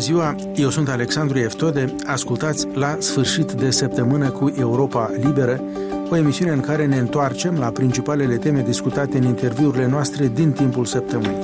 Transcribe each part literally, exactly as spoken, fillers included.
ziua, eu sunt Alexandru Eftode, ascultați La Sfârșit de Săptămână cu Europa Liberă, o emisiune în care ne întoarcem la principalele teme discutate în interviurile noastre din timpul săptămânii.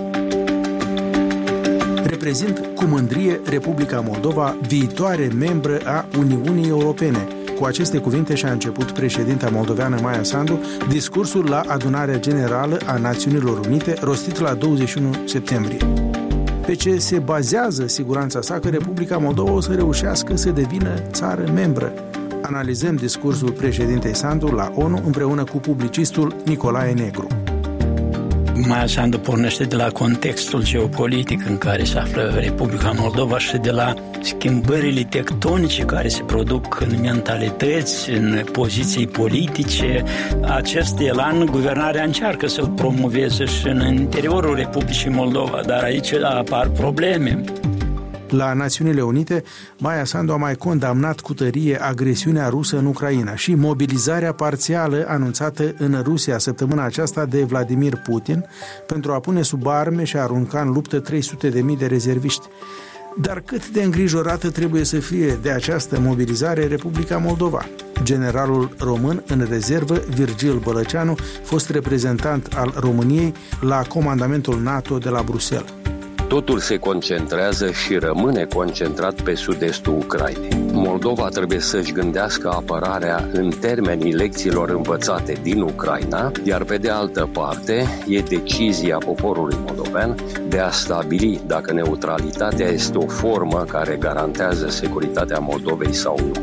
Reprezint cu mândrie Republica Moldova, viitoare membră a Uniunii Europene. Cu aceste cuvinte și-a început președinta moldoveană Maia Sandu discursul la Adunarea Generală a Națiunilor Unite, rostit la douăzeci și unu septembrie. Pe ce se bazează siguranța sa că Republica Moldova o să reușească să devină țară membră. Analizăm discursul președintei Sandu la ONU împreună cu publicistul Nicolae Negru. Maia Sandu pornește de la contextul geopolitic în care se află Republica Moldova și de la schimbările tectonice care se produc în mentalități, în poziții politice. Acest elan, guvernarea încearcă să-l promoveze și în interiorul Republicii Moldova, dar aici apar probleme. La Națiunile Unite, Maia Sandu a mai condamnat cu tărie agresiunea rusă în Ucraina și mobilizarea parțială anunțată în Rusia săptămâna aceasta de Vladimir Putin pentru a pune sub arme și a arunca în luptă trei sute de mii de rezerviști. Dar cât de îngrijorată trebuie să fie de această mobilizare Republica Moldova? Generalul român în rezervă, Virgil Bălăceanu, fost reprezentant al României la comandamentul NATO de la Bruxelles. Totul se concentrează și rămâne concentrat pe sud-estul Ucrainei. Moldova trebuie să-și gândească apărarea în termenii lecțiilor învățate din Ucraina, iar pe de altă parte e decizia poporului moldovean de a stabili dacă neutralitatea este o formă care garantează securitatea Moldovei sau nu.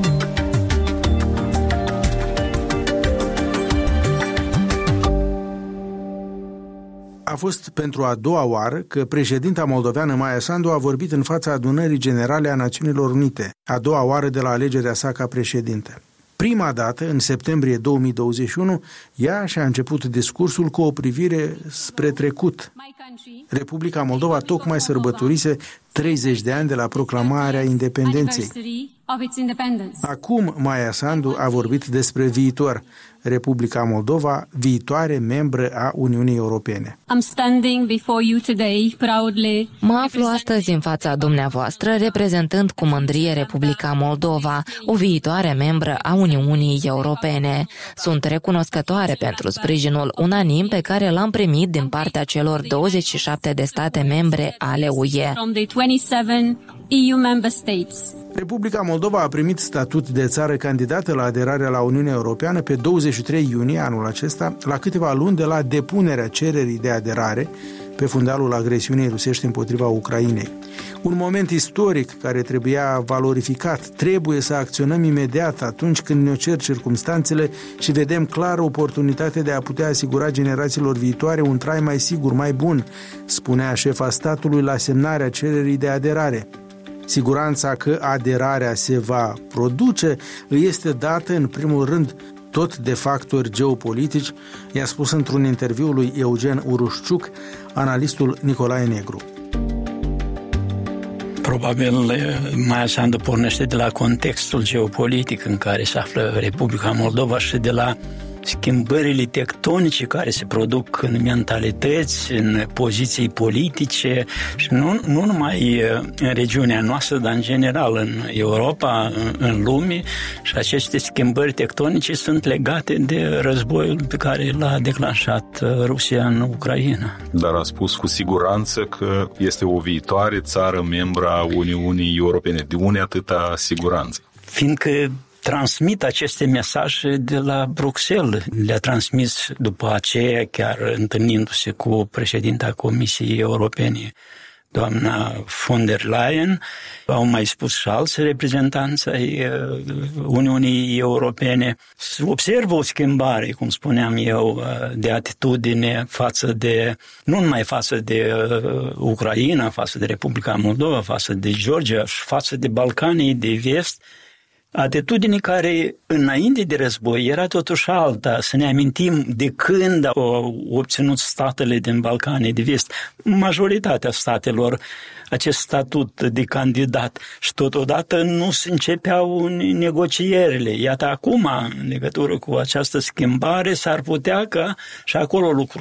A fost pentru a doua oară că președinta moldoveană Maia Sandu a vorbit în fața Adunării Generale a Națiunilor Unite, a doua oară de la alegerea sa ca președintă. Prima dată, în septembrie două mii douăzeci și unu, ea și-a început discursul cu o privire spre trecut. Republica Moldova tocmai sărbătorise treizeci de ani de la proclamarea independenței. Acum Maia Sandu a vorbit despre viitor. Republica Moldova, viitoare membră a Uniunii Europene. Mă aflu astăzi în fața dumneavoastră reprezentând cu mândrie Republica Moldova, o viitoare membră a Uniunii Europene. Sunt recunoscătoare pentru sprijinul unanim pe care l-am primit din partea celor douăzeci și șapte de state membre ale U E. Republica Moldova a primit statut de țară candidată la aderarea la Uniunea Europeană pe douăzeci și trei iunie anul acesta, la câteva luni de la depunerea cererii de aderare pe fundalul agresiunii rusești împotriva Ucrainei. Un moment istoric care trebuia valorificat. Trebuie să acționăm imediat atunci când ne cer circumstanțele și vedem clar oportunitatea de a putea asigura generațiilor viitoare un trai mai sigur, mai bun, spunea șefa statului la semnarea cererii de aderare. Siguranța că aderarea se va produce îi este dată în primul rând tot de factori geopolitici, i-a spus într-un interviu lui Eugen Urușciuc, analistul Nicolae Negru. Probabil Maia Sandu pornește de la contextul geopolitic în care se află Republica Moldova și de la schimbările tectonice care se produc în mentalități, în poziții politice și nu, nu numai în regiunea noastră, dar în general în Europa, în, în lume, și aceste schimbări tectonice sunt legate de războiul pe care l-a declanșat Rusia în Ucraina. Dar a spus cu siguranță că este o viitoare țară membră a Uniunii Europene. De unde atâta siguranță? Fiindcă transmit aceste mesaje de la Bruxelles. Le-a transmis după aceea, chiar întâlnindu-se cu președinta Comisiei Europene, doamna von der Leyen. Au mai spus și alți reprezentanți ai Uniunii Europene. Observă o schimbare, cum spuneam eu, de atitudine față de, nu numai față de Ucraina, față de Republica Moldova, față de Georgia și față de Balcanii de Vest, atitudine care înainte de război era totuși alta. Să ne amintim de când au obținut statele din Balcanii de Vest, majoritatea statelor, acest statut de candidat și totodată nu se începeau negocierile. Iată acum, în legătură cu această schimbare, s-ar putea ca și acolo lucrurile